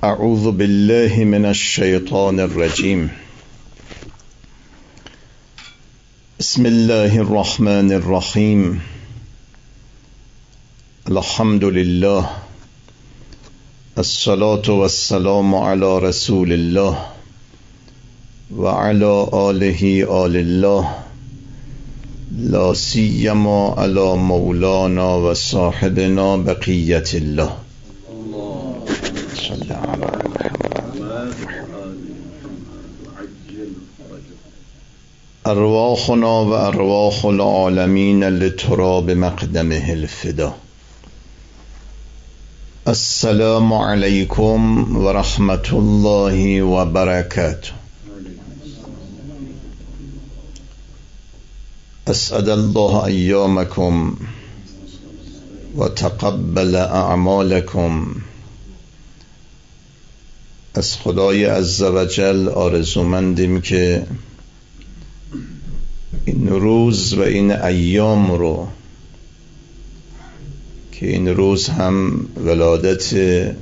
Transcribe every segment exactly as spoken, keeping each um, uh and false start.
اعوذ بالله من الشیطان الرجیم. بسم الله الرحمن الرحیم. الحمد لله، الصلاة والسلام على رسول الله و علی آله آل الله، لا سیما علی مولانا و صاحبنا بقیت الله. صلی علی محمد. ارواحنا و ارواح العالمین لتراب مقدمه الفدا. السلام علیکم و رحمت الله و برکاته. اسعد الله ایامکم و تقبل اعمالکم. از خدای عزوجل آرزومندیم که این روز و این ایام رو که این روز هم ولادت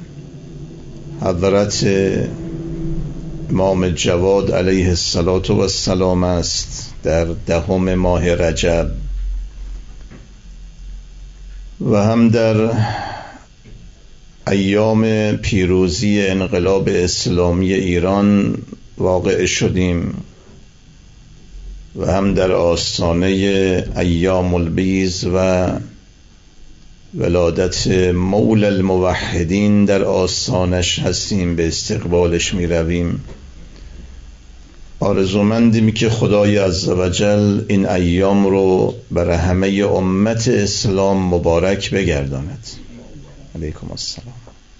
حضرت امام جواد علیه السلام است در دهم ماه رجب و هم در ایام پیروزی انقلاب اسلامی ایران واقع شدیم و هم در آستانه ایام البیض و ولادت مولا الموحدین در آستانش هستیم، به استقبالش می رویم. آرزومندیم که خدای عزوجل این ایام رو برای همه امت اسلام مبارک بگرداند. علیکم السلام.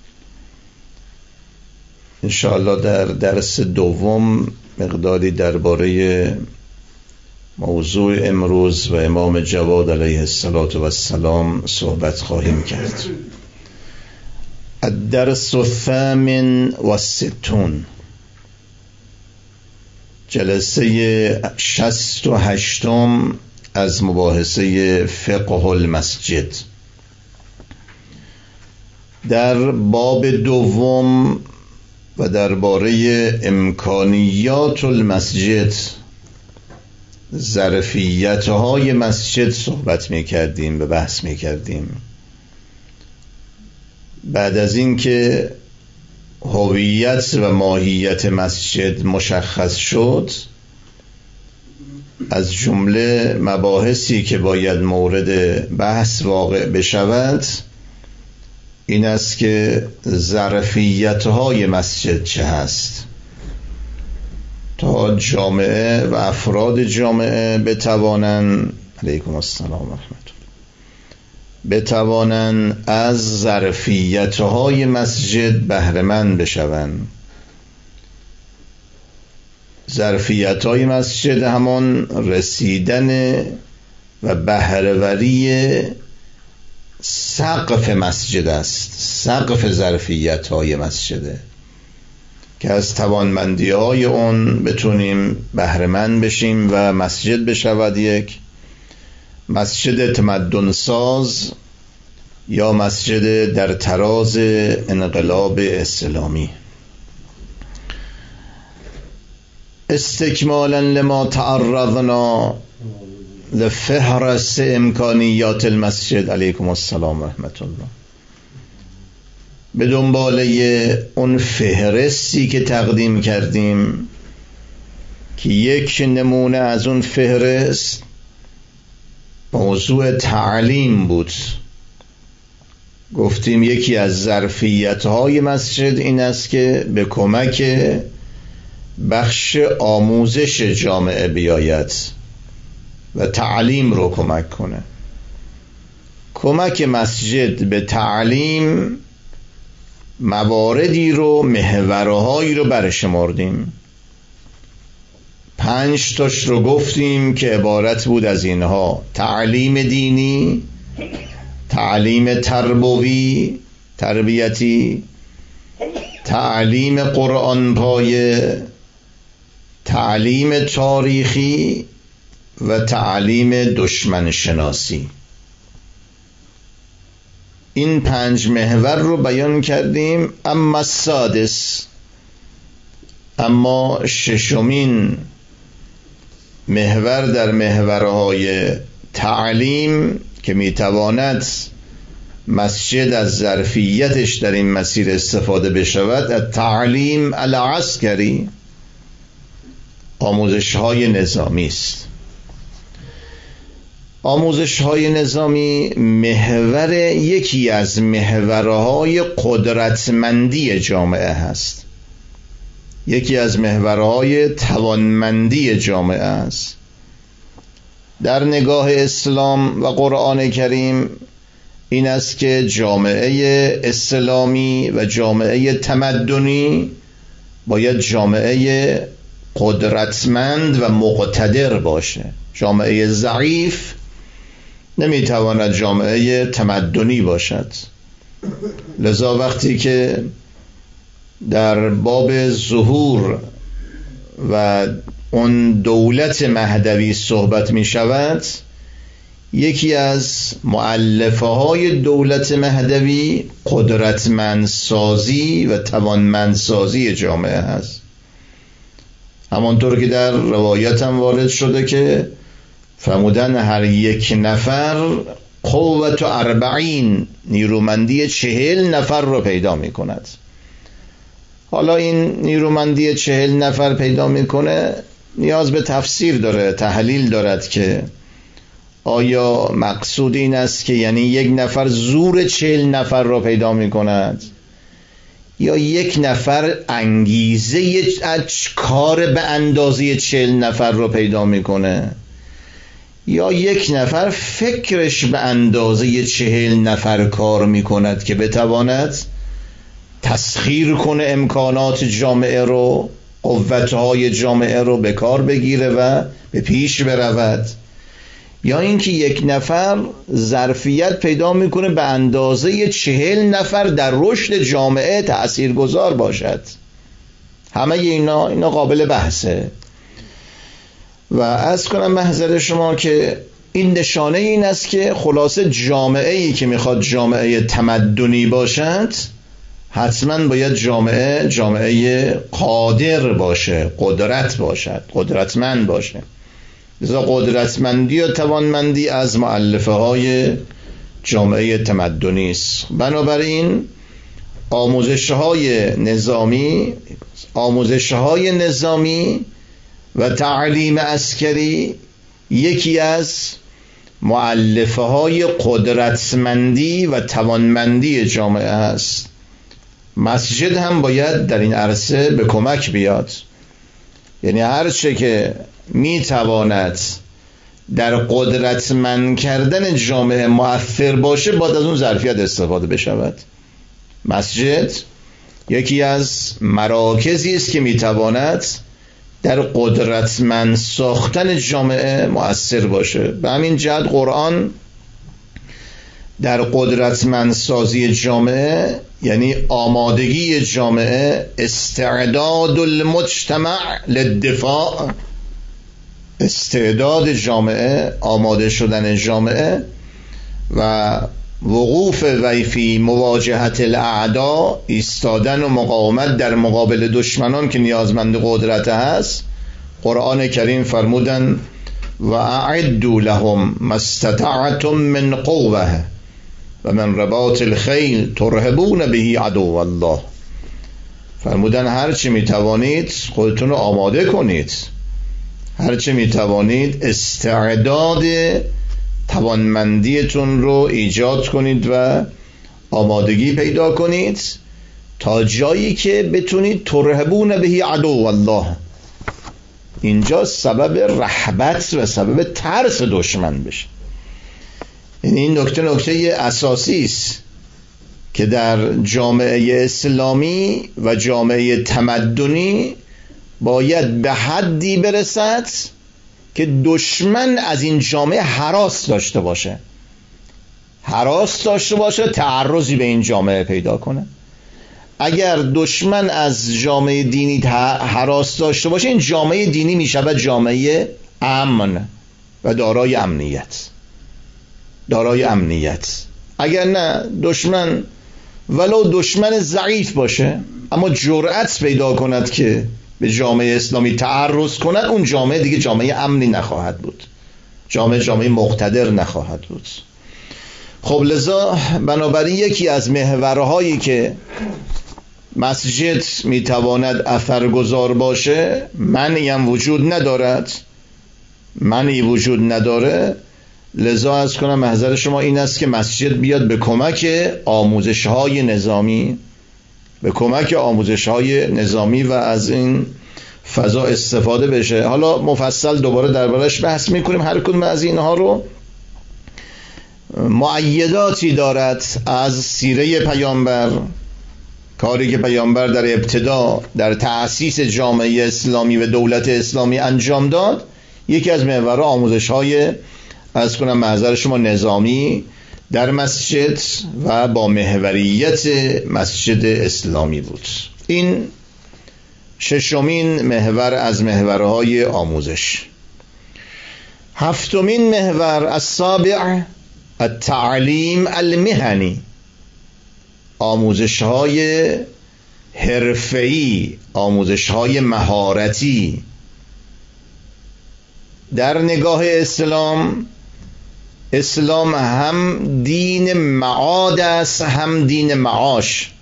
انشاءالله در درس دوم مقداری درباره موضوع امروز و امام جواد علیه السلام صحبت خواهیم کرد. الدرس الثامن و الستون، جلسه شصت و هشتم از مباحثه فقه المسجد. در باب دوم و درباره امکانیات المسجد، ظرفیت‌های مسجد صحبت می‌کردیم و بحث می‌کردیم. بعد از این که هویت و ماهیت مسجد مشخص شد، از جمله مباحثی که باید مورد بحث واقع بشود این است که ظرفیت‌های مسجد چه هست تا جامعه و افراد جامعه بتوانند علیکم السلام و رحمت الله بتوانند از ظرفیت‌های مسجد بهره مند بشوند. ظرفیت‌های مسجد همان رسیدن و بهره‌وری سقف مسجد است. سقف ظرفیت‌های مسجده که از توانمندی‌های اون بتونیم بهره مند بشیم و مسجد بشود یک مسجد تمدن ساز یا مسجد در تراز انقلاب اسلامی. استکمالا لما تعرضنا لفهرس امکانیات المسجد علیکم السلام و رحمت الله، به دنباله اون فهرستی که تقدیم کردیم که یک نمونه از اون فهرست موضوع تعلیم بود. گفتیم یکی از ظرفیت‌های مسجد این است که به کمک بخش آموزش جامعه بیاید و تعلیم رو کمک کنه. کمک مسجد به تعلیم مواردی رو، محورهایی رو برشمردیم. پنج تاش رو گفتیم که عبارت بود از اینها: تعلیم دینی، تعلیم تربوی تربیتی، تعلیم قرآن پایه، تعلیم تاریخی و تعلیم دشمن شناسی. این پنج محور رو بیان کردیم. اما السادس، اما ششمین محور در محورهای تعلیم که میتواند مسجد از ظرفیتش در این مسیر استفاده بشود، التعلیم العسکری، آموزش های نظامی است. آموزش های نظامی محور، یکی از محورهای قدرتمندی جامعه هست، یکی از محورهای توانمندی جامعه است. در نگاه اسلام و قرآن کریم این است که جامعه اسلامی و جامعه تمدنی باید جامعه قدرتمند و مقتدر باشه. جامعه ضعیف نمیتواند جامعه تمدنی باشد. لذا وقتی که در باب ظهور و اون دولت مهدوی صحبت می شود، یکی از مؤلفه های دولت مهدوی قدرتمندسازی و توانمندسازی جامعه هست. همانطور که در روایت هم وارد شده که فرمودن هر یک نفر قوت و اربعین، نیرومندی چهل نفر رو پیدا می کند. حالا این نیرومندی چهل نفر پیدا میکنه نیاز به تفسیر داره، تحلیل دارد که آیا مقصود این است که یعنی یک نفر زور چهل نفر را پیدا میکند، یا یک نفر انگیزه کار به اندازه چهل نفر را پیدا میکنه، یا یک نفر فکرش به اندازه چهل نفر کار میکند که بتواند تسخیر کنه امکانات جامعه رو، قوتهای جامعه رو به کار بگیره و به پیش برود، یا اینکه یک نفر ظرفیت پیدا میکنه به اندازه چهل نفر در رشد جامعه تأثیرگذار باشد. همه اینا اینا قابل بحثه. و عرض کنم محضر شما که این نشانه این است که خلاصه جامعه ای که میخواد جامعه تمدنی باشد حتما باید جامعه جامعه قادر باشه، قدرت باشد، قدرتمند باشه. لذا قدرتمندی و توانمندی از مؤلفه های جامعه تمدنی است. بنابراین آموزش های نظامی آموزش های نظامی و تعلیم عسکری یکی از مؤلفه های قدرتمندی و توانمندی جامعه است. مسجد هم باید در این عرصه به کمک بیاد. یعنی هر چه که می تواند در قدرتمند کردن جامعه مؤثر باشه باید از اون ظرفیت استفاده بشود. مسجد یکی از مراکزی است که می تواند در قدرتمند ساختن جامعه مؤثر باشه. به همین جهت قرآن در قدرتمند سازی جامعه، یعنی آمادگی جامعه، استعداد المجتمع للدفاع، استعداد جامعه، آماده شدن جامعه و وقوف وی فی مواجهت الاعداء، ایستادن و مقاومت در مقابل دشمنان که نیازمند قدرت هست. قرآن کریم فرمودن و اعدوا لهم ما استطعتم من قوه و من رباط الخیل ترهبون به عدو الله. فرمودن هرچی میتوانید خودتون رو آماده کنید، هرچی میتوانید استعداد توانمندیتون رو ایجاد کنید و آمادگی پیدا کنید تا جایی که بتونید ترهبون به عدو الله. اینجا سبب رهبت و سبب ترس دشمن بشه. این نکته نکته اساسی است که در جامعه اسلامی و جامعه تمدنی باید به حدی برسد که دشمن از این جامعه هراس داشته باشه، هراس داشته باشه، تعرضی به این جامعه پیدا کنه. اگر دشمن از جامعه دینی هراس داشته باشه، این جامعه دینی می شود جامعه امن و دارای امنیت، دارای امنیت. اگر نه دشمن ولو دشمن ضعیف باشه اما جرأت پیدا کند که به جامعه اسلامی تعرض کند، اون جامعه دیگه جامعه امنی نخواهد بود، جامعه جامعه مقتدر نخواهد بود. خب لذا بنابراین یکی از محورهایی که مسجد میتواند اثرگذار باشه منعی هم وجود ندارد، منعی وجود نداره. لذا از کنم محضر شما این است که مسجد بیاد به کمک آموزش های نظامی، به کمک آموزش های نظامی و از این فضا استفاده بشه. حالا مفصل دوباره دربارش بحث میکنیم. هر کدوم از اینها رو مؤیداتی دارد از سیره پیامبر، کاری که پیامبر در ابتدا در تأسیس جامعه اسلامی و دولت اسلامی انجام داد. یکی از محورها آموزش های از کنم محضر شما نظامی در مسجد و با محوریت مسجد اسلامی بود. این ششمین محور از محورهای آموزش. هفتمین محور السابع التعلیم المهنی، آموزش های حرفه‌ای، آموزش های مهارتی. در نگاه اسلام، اسلام هم دین معاد است هم دین معاش،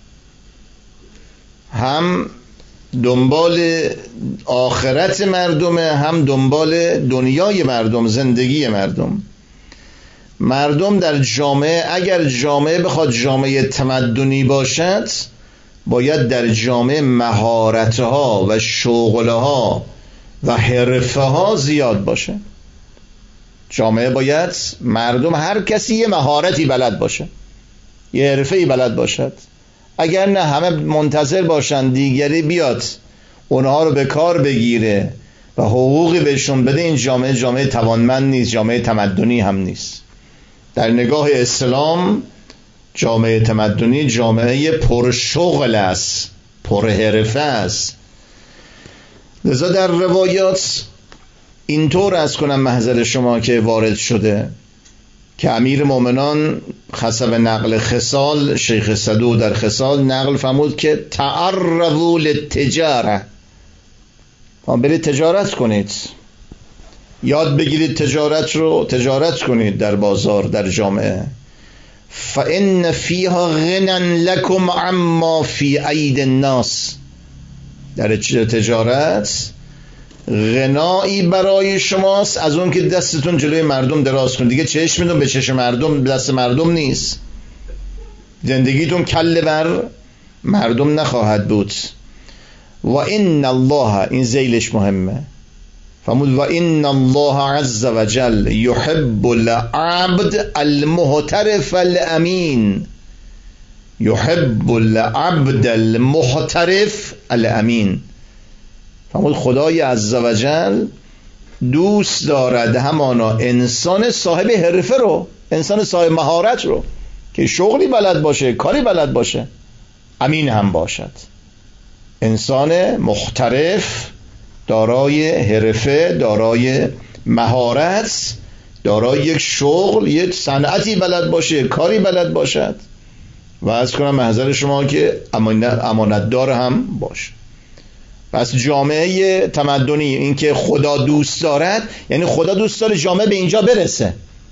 هم دنبال آخرت مردمه هم دنبال دنیای مردم، زندگی مردم. مردم در جامعه، اگر جامعه بخواد جامعه تمدنی باشد، باید در جامعه مهارتها و شغلها و حرفها زیاد باشه. جامعه باید مردم هر کسی یه مهارتی بلد باشه، یه حرفه‌ای بلد باشد. اگر نه همه منتظر باشن دیگری بیاد اونها رو به کار بگیره و حقوقی بهشون بده، این جامعه جامعه توانمند نیست، جامعه تمدنی هم نیست. در نگاه اسلام جامعه تمدنی جامعه پرشغل است، پرحرفه است. لذا در روایات اینطور از کنم محضر شما که وارد شده که امیر مومنان حسب نقل خصال، شیخ صدوق در خصال نقل فرمود که تعرضوا للتجاره، برید تجارت کنید، یاد بگیرید تجارت رو، تجارت کنید در بازار، در جامعه. فإن فيها غنى لكم عما في أيدي الناس، در تجارت غنایی برای شماست از اون که دستتون جلوی مردم دراز کنید. دیگه چشمتون به چشم مردم، دست مردم نیست، زندگیتون کله بر مردم نخواهد بود. و ان الله، این ذیلش مهمه، فرمود و ان الله عز وجل يحب العبد المحترف الامین، يحب العبد المحترف الامین. فرمود خدای عز وجل دوست دارد همانا انسان صاحب حرفه رو، انسان صاحب مهارت رو که شغلی بلد باشه، کاری بلد باشه، امین هم باشد. انسان محترف، دارای حرفه، دارای مهارت، دارای یک شغل، یک صنعتی بلد باشه، کاری بلد باشد و از کنم محضر شما که امانتدار هم باشه. پس جامعه تمدنی، این که خدا دوست دارد یعنی خدا دوست داره جامعه به اینجا برسه.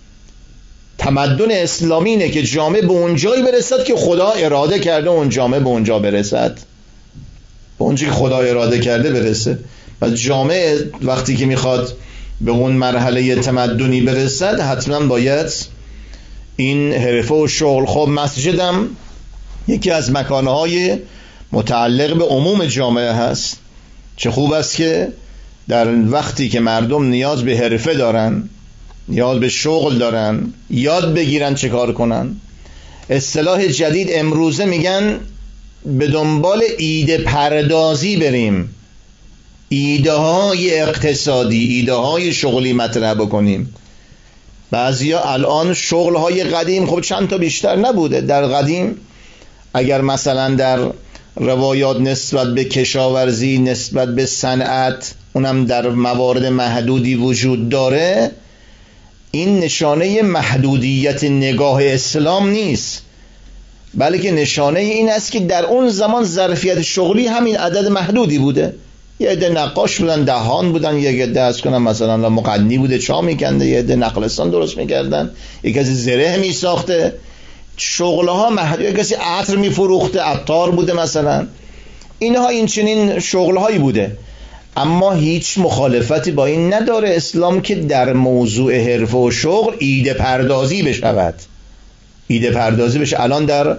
تمدن اسلامی اینه که جامعه به اونجایی برسد که خدا اراده کرده اون جامعه به اونجا برسد، به اونجایی که خدا اراده کرده برسه. پس جامعه وقتی که میخواد به اون مرحله تمدنی برسد حتما باید این حرفه و شغل. خب مسجدم یکی از مکانهای متعلق به عموم جامعه هست. چه خوب است که در وقتی که مردم نیاز به حرفه دارن، نیاز به شغل دارن، یاد بگیرن چه کار کنن. اصطلاح جدید امروزه میگن به دنبال ایده پردازی بریم، ایده های اقتصادی، ایده های شغلی مطرح بکنیم. بعضیا الان شغل های قدیم خب چند تا بیشتر نبوده. در قدیم اگر مثلا در روایات نسبت به کشاورزی، نسبت به صنعت، اونم در موارد محدودی وجود داره، این نشانه محدودیت نگاه اسلام نیست، بلکه نشانه این است که در اون زمان ظرفیت شغلی همین عدد محدودی بوده. یه عده نقاش بودن، دهان بودن، یه عده از کنم مثلا مقنی بوده چا میکنده، یه عده نقلستان درست میکردن، یه کسی زره میساخته، شغلها محدود، یه کسی عطر میفروخته، عطار بوده مثلا. اینها این چنین شغلهایی بوده. اما هیچ مخالفتی با این نداره اسلام که در موضوع حرفه و شغل ایده پردازی بشود، ایده پردازی بشه. الان در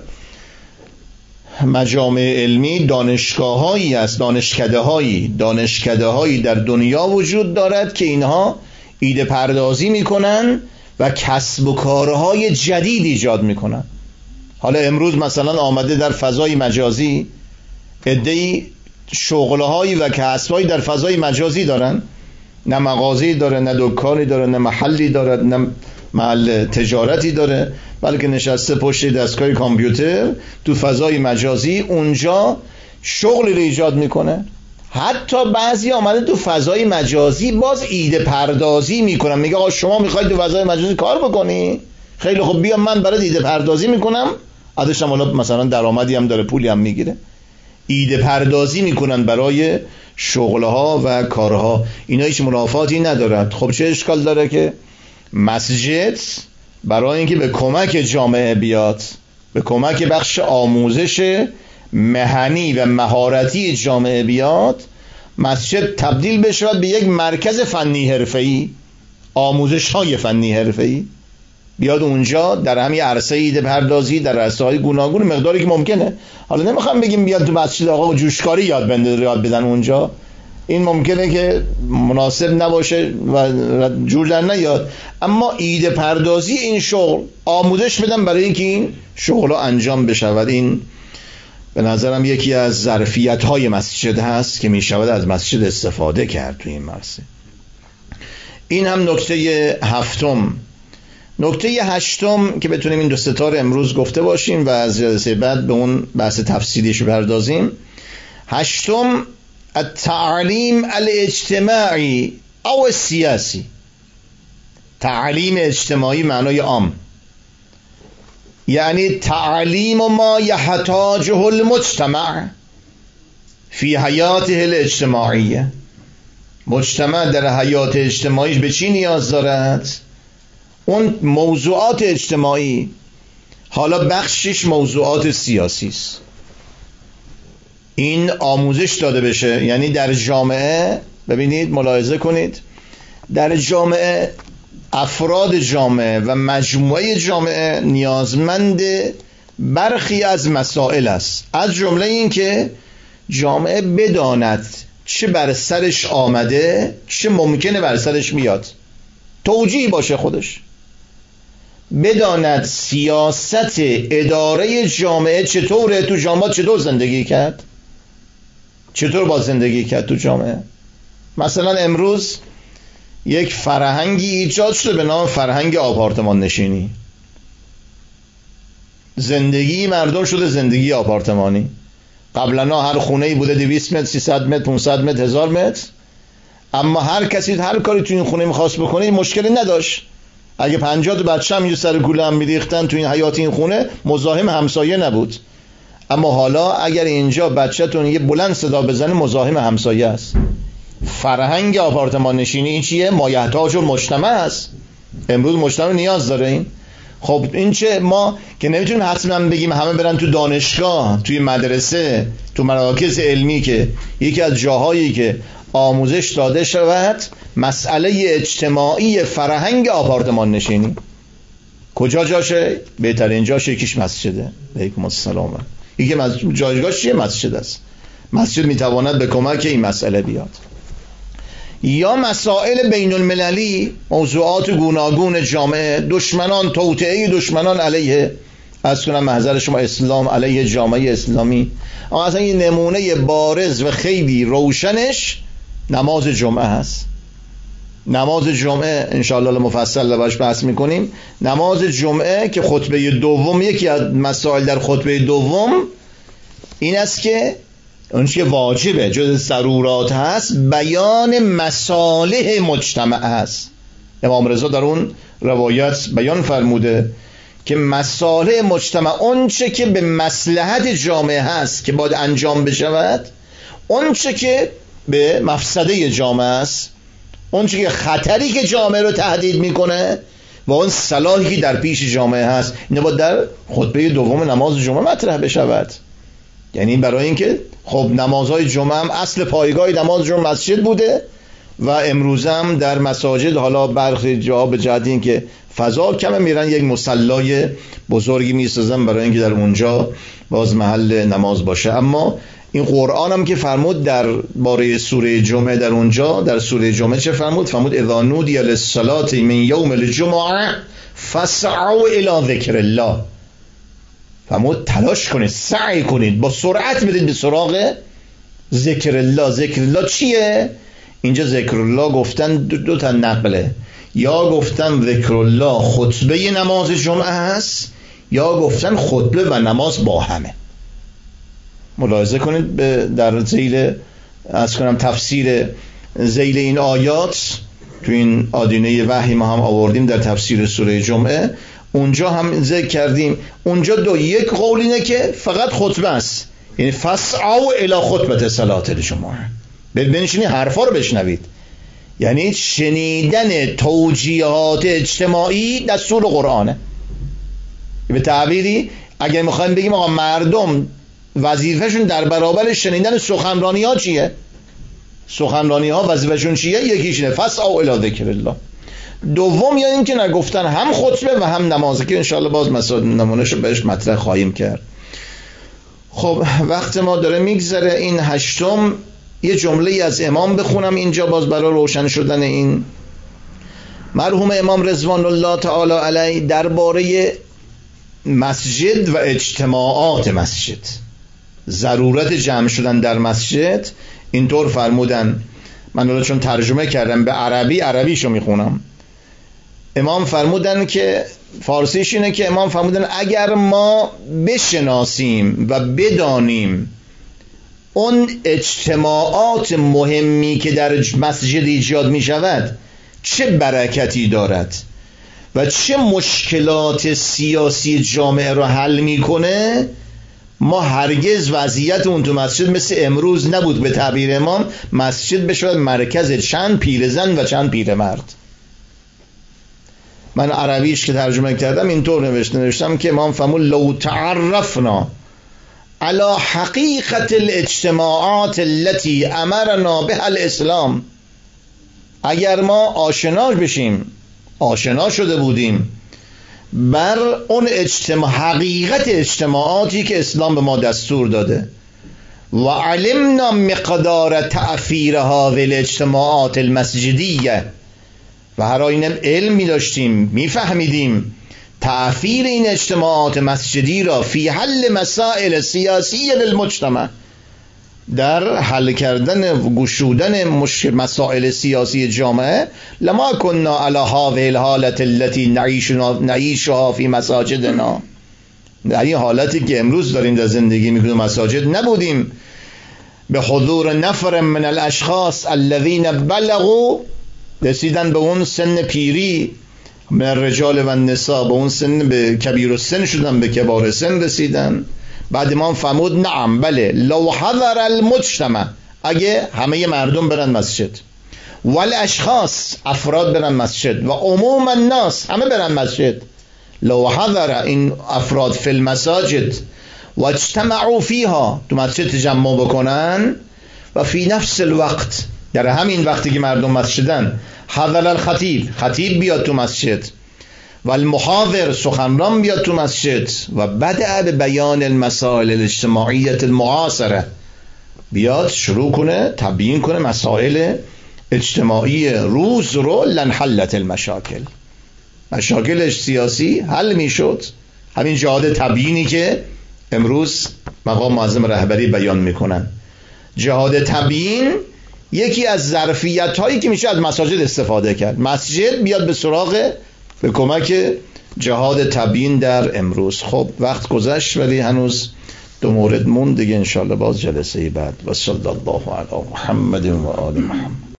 مجامع علمی دانشگاه هایی است، دانشکده هایی دانشکده هایی در دنیا وجود دارد که اینها ایده پردازی میکنن و کسب و کارهای جدید ایجاد میکنن. حالا امروز مثلا آمده در فضای مجازی عده‌ای شغلهایی و کسبهایی در فضای مجازی دارن، نه مغازه‌ای داره، نه دکانی داره، نه محلی داره، نه محل تجارتی داره، بلکه نشسته پشت دستگاه کامپیوتر تو فضای مجازی اونجا شغلی رو ایجاد میکنه. حتی بعضی آمده تو فضای مجازی باز ایده پردازی میکنن، میگه آقا شما میخواید تو فضای مجازی کار بکنی؟ خیلی خوب، بیا من برات ایده پردازی میکنم، ازش هم حالا مثلا درآمدی هم داره، پولی هم میگیره. ایده پردازی میکنن برای شغلها و کارها. اینا هیچ منافاتی ندارد. خب چه اشکال داره که مسجد برای اینکه به کمک جامعه بیاد، به کمک بخش آموزش مهنی و مهارتی جامعه بیاد، مسجد تبدیل بشه به یک مرکز فنی حرفه‌ای، آموزش های فنی حرفه‌ای، بیاد اونجا در همین عرصه ایده پردازی در عرصه‌های گوناگون مقداری که ممکنه. حالا نمیخوام بگیم بیاد تو مسجد آقا جوشکاری یاد بنده یاد بدن اونجا، این ممکنه که مناسب نباشه و جور در نیاد، اما ایده پردازی این شغل آموزش بدن برای اینکه این شغل انجام بشود. این به نظرم یکی از ظرفیت‌های مسجد هست که میشود از مسجد استفاده کرد تو این مرسه. این هم نکته هفتم. نکته هشتم که بتونیم این دو ستاره امروز گفته باشیم و از جلسه بعد به اون بحث تفصیلیش بپردازیم. هشتم، التعلیم الاجتماعی او السیاسی. تعلیم اجتماعی معنای عام، یعنی تعلیم ما یحتاجه المجتمع فی حیاته الاجتماعیه. مجتمع در حیات اجتماعیش به چی نیاز دارد؟ اون موضوعات اجتماعی، حالا بخشش موضوعات سیاسی است، این آموزش داده بشه. یعنی در جامعه، ببینید ملاحظه کنید، در جامعه افراد جامعه و مجموعه جامعه نیازمند برخی از مسائل است، از جمله این که جامعه بداند چه بر سرش آمده، چه ممکنه بر سرش میاد، توجیه باشه خودش، بداند سیاست اداره جامعه چطوره، تو جامعه چطور زندگی کرد، چطور با زندگی کرد تو جامعه. مثلا امروز یک فرهنگی ایجاد شده به نام فرهنگ آپارتمان نشینی. زندگی مردم شده زندگی آپارتمانی. قبلا هر خونه‌ای بوده دویست متر، سیصد متر، پانصد متر، هزار متر، اما هر کسی هر کاری تو این خونه می‌خواست بکنه مشکلی نداشت. اگه پنجاه تا بچه هم یه سر کوله هم می‌ریختن تو این حیاط این خونه، مزاحم همسایه نبود. اما حالا اگر اینجا بچه‌تون یه بلند صدا بزنه مزاحم همسایه است. فرهنگ آپارتمان نشینی این چیه؟ مایحتاج و مجتمع است. امروز مجتمع نیاز داره این. خب این چه؟ ما که نمیتونیم حتما بگیم همه برن تو دانشگاه، توی مدرسه، تو مراکز علمی که یکی از جاهایی که آموزش داده شود مسئله اجتماعی فرهنگ آپارتمان نشینی. کجا جاشه؟ بهترین جاش یکیش مسجده. علیکم السلام. یکی جایگاهش چیه؟ مسجد است. مسجد میتواند به کمک این مسئله بیاد. یا مسائل بین المللی، موضوعات گوناگون جامعه، دشمنان، توطئه دشمنان علیه، از کنم محضر شما اسلام علیه جامعه اسلامی. اما اصلا این نمونه بارز و خیلی روشنش نماز جمعه هست. نماز جمعه انشاءالله مفصل باش بحث میکنیم. نماز جمعه که خطبه دوم، یکی از مسائل در خطبه دوم این است که اون که واجبه، جز ضرورات هست، بیان مصالح مجتمع هست. امام رضا در اون روایت بیان فرموده که مصالح مجتمع، اون چه که به مصلحت جامعه هست که باید انجام بشود، اون چه که به مفسده جامعه است، اون چه که خطری که جامعه رو تهدید میکنه و اون صلاحی که در پیش جامعه هست، اینو باید در خطبه دوم نماز جمعه مطرح بشود. یعنی برای اینکه خب نمازهای جمعه هم اصل پایگاه نماز جمعه مسجد بوده و امروز هم در مساجد حالا برخی جاها به جهت این که فضا کمه میرن یک مصلای بزرگی میسازن برای اینکه در اونجا باز محل نماز باشه. اما این قرآن هم که فرمود در باره سوره جمعه، در اونجا در سوره جمعه چه فرمود؟ فرمود اذا نودی للصلاة من یوم الجمعه فاسعوا الی ذکر الله. فرمود تلاش کنید، سعی کنید، با سرعت برید به سراغ ذکر الله. ذکر الله چیه؟ اینجا ذکر الله گفتن دو, دو تا نقله، یا گفتن ذکر الله خطبه نماز جمعه هست، یا گفتن خطبه و نماز با همه. ملاحظه کنید در ذیل از کنم تفسیر ذیل این آیات تو این آدینه وحی ما هم آوردیم در تفسیر سوره جمعه، اونجا هم ذکر کردیم. اونجا دو یک قول اینه که فقط خطبه است، یعنی فاسعوا الی خطبه صلاة الجمعه، بنشینید حرفا رو بشنوید. یعنی شنیدن توجیهات اجتماعی دستور قرآنه. به تعبیری اگر میخوایم بگیم آقا مردم وظیفهشون در برابر شنیدن سخنرانی ها چیه؟ سخنرانی ها وظیفهشون چیه؟ یکیش اینه فاسعوا الی ذکر الله. دوم یا این که نگفتن هم خطبه و هم نمازه که انشاءالله باز مسائل نمونهش رو بهش مطرح خواهیم کرد. خب وقت ما داره میگذره. این هشتم یه جمله از امام بخونم اینجا باز برای روشن شدن این. مرحوم امام رضوان الله تعالی علیه درباره مسجد و اجتماعات مسجد، ضرورت جمع شدن در مسجد، اینطور فرمودن. من الان چون ترجمه کردم به عربی، عربیشو میخونم. امام فرمودن که فارسیش اینه که امام فرمودن اگر ما بشناسیم و بدانیم اون اجتماعات مهمی که در مسجد ایجاد می شود چه برکتی دارد و چه مشکلات سیاسی جامعه رو حل میکنه، ما هرگز وضعیت اون تو مسجد مثل امروز نبود. به تعبیر امام مسجد بشود مرکز چند پیرزن و چند پیرمرد. من عربیش که ترجمه کردم اینطور نوشته نوشتم که امام فرمود لو تعرفنا على حقیقت الاجتماعات التي امرنا بها الاسلام، اگر ما آشنا بشیم، آشنا شده بودیم بر اون اجتماع، حقیقت اجتماعاتی که اسلام به ما دستور داده، و علمنا مقدار تأثیرها و الاجتماعات المسجدیه، و هر آینم علم می داشتیم، می فهمیدیم تأثیر این اجتماعات مسجدی را فی حل مسائل سیاسی للمجتمع، در حل کردن گشودن مسائل سیاسی جامعه، لما كنا على هذه الحالة التي نعيشها في مساجدنا، در این حالتی که امروز داریم در زندگی میکنیم مساجد نبودیم. به حضور نفر من الاشخاص الذين بلغوا، رسیدن به اون سن پیری، من الرجال و النساء، به اون سن به کبیر السن شدن، به کبار سن رسیدن. بعد امام فرمود نعم بله، لو حضر المجتمع، اگه همه مردم برن مسجد، والاشخاص افراد برن مسجد، و عموم الناس همه برن مسجد، لو حضر این افراد فی المساجد و اجتمعوا فیها، تو مسجد تجمع بکنن، و فی نفس الوقت، در همین وقتی که مردم مسجدن، حضر الخطیب، خطیب بیاد تو مسجد، و المحاضر، سخنران بیاد تو مسجد، و بدأ به بیان المسائل الاجتماعیت المعاصره، بیاد شروع کنه تبیین کنه مسائل اجتماعی روز رو، لنحلت المشاکل، مشاکل سیاسی حل میشد. همین جهاد تبیینی که امروز مقام معظم رهبری بیان میکنن، جهاد تبیین یکی از ظرفیت هایی که میشه از مساجد استفاده کرد. مسجد بیاد به سراغ، به کمک جهاد تبیین در امروز. خب وقت گذشت ولی هنوز دو مورد مون دیگه، انشاءالله باز جلسه بعد. و صلی الله علی محمد و آل محمد.